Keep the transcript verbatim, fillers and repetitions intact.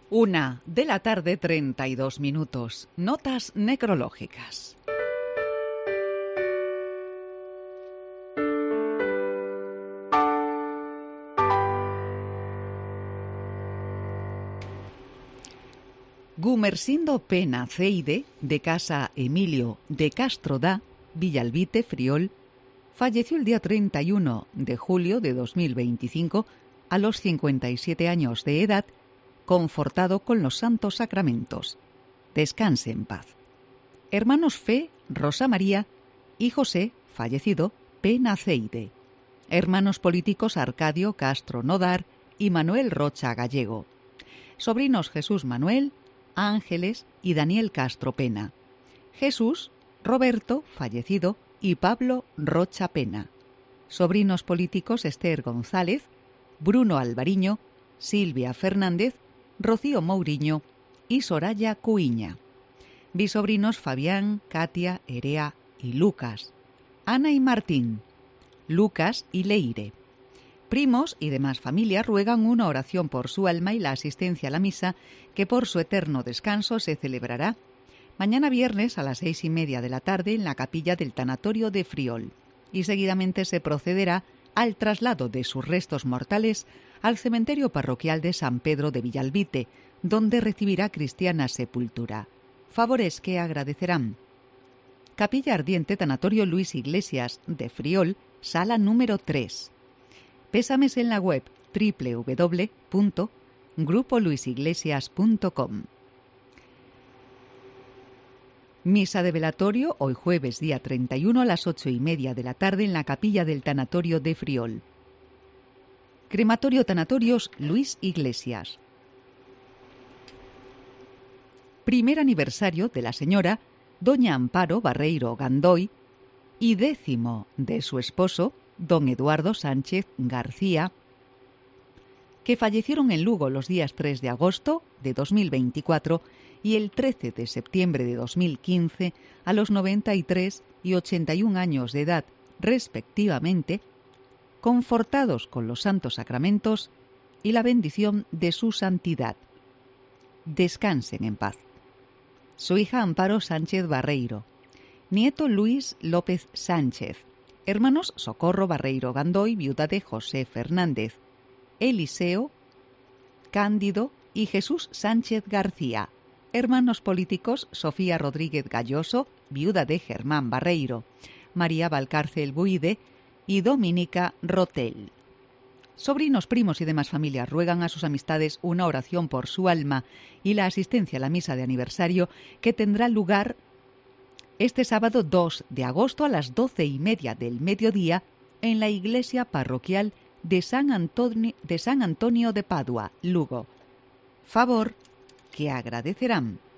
Una de la tarde, treinta y dos minutos. Notas necrológicas. Gumersindo Pena Ceide, de casa Emilio de Castrodá, Villalbite, Friol, falleció el día treinta y uno de julio de dos mil veinticinco a los cincuenta y siete años de edad, confortado con los santos sacramentos. Descanse en paz. Hermanos Fe, Rosa María y José, fallecido, Pena Ceide. Hermanos políticos Arcadio Castro Nodar y Manuel Rocha Gallego. Sobrinos Jesús Manuel, Ángeles y Daniel Castro Pena. Jesús, Roberto, fallecido, y Pablo Rocha Pena. Sobrinos políticos Esther González, Bruno Alvariño, Silvia Fernández, Rocío Mouriño y Soraya Cuiña. Bisobrinos Fabián, Katia, Erea y Lucas. Ana y Martín. Lucas y Leire. Primos y demás familia ruegan una oración por su alma y la asistencia a la misa que por su eterno descanso se celebrará mañana viernes a las seis y media de la tarde en la capilla del tanatorio de Friol, y seguidamente se procederá al traslado de sus restos mortales al cementerio parroquial de San Pedro de Villalbite, donde recibirá cristiana sepultura. Favores que agradecerán. Capilla Ardiente Tanatorio Luis Iglesias de Friol, sala número tres. Pésames en la web doble u doble u doble u punto grupo luis iglesias punto com. Misa de velatorio hoy jueves día treinta y uno a las ocho y media de la tarde en la capilla del tanatorio de Friol. Crematorio Tanatorios Luis Iglesias. Primer aniversario de la señora doña Amparo Barreiro Gandoy y décimo de su esposo don Eduardo Sánchez García, que fallecieron en Lugo los días tres de agosto de dos mil veinticuatro y el trece de septiembre de dos mil quince a los noventa y tres y ochenta y un años de edad respectivamente, confortados con los santos sacramentos y la bendición de su santidad. Descansen en paz. Su hija Amparo Sánchez Barreiro, nieto Luis López Sánchez, hermanos Socorro Barreiro Gandoy, viuda de José Fernández, Eliseo, Cándido y Jesús Sánchez García, hermanos políticos Sofía Rodríguez Galloso, viuda de Germán Barreiro, María Valcárcel Buide y Dominica Rotel. Sobrinos, primos y demás familias ruegan a sus amistades una oración por su alma y la asistencia a la misa de aniversario que tendrá lugar este sábado dos de agosto a las doce y media del mediodía en la iglesia parroquial de San Antonio de, San Antonio de Padua, Lugo. Favor que agradecerán.